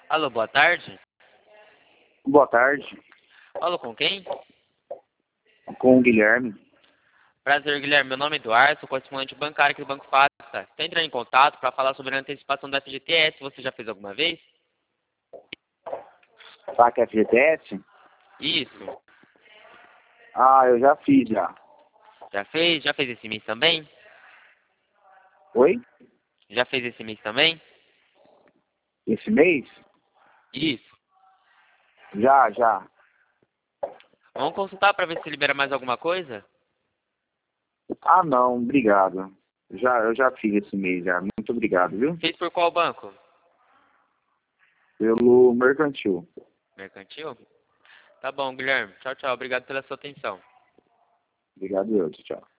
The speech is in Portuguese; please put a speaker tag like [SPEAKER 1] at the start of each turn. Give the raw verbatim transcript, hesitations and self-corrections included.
[SPEAKER 1] Alô, boa tarde.
[SPEAKER 2] Boa tarde,
[SPEAKER 1] Alô, com quem?
[SPEAKER 2] com o Guilherme.
[SPEAKER 1] Prazer, Guilherme. Meu nome é Eduardo, sou correspondente bancário aqui do Banco Fácil. Estou entrando em contato para falar sobre a antecipação da F G T S. Você já fez alguma vez?
[SPEAKER 2] Saca F G T S?
[SPEAKER 1] Isso.
[SPEAKER 2] Ah, eu já fiz já.
[SPEAKER 1] Já fez? Já fez esse mês também?
[SPEAKER 2] Oi?
[SPEAKER 1] Já fez esse mês também?
[SPEAKER 2] Esse mês?
[SPEAKER 1] Isso.
[SPEAKER 2] Já, já.
[SPEAKER 1] Vamos consultar para ver se libera mais alguma coisa?
[SPEAKER 2] Ah, não, obrigado. Já, eu já fiz esse mês já. Muito obrigado, viu?
[SPEAKER 1] Fez por qual banco?
[SPEAKER 2] Pelo mercantil.
[SPEAKER 1] Mercantil? Tá bom, Guilherme. Tchau, tchau. Obrigado pela sua atenção.
[SPEAKER 2] Obrigado, eu. Tchau.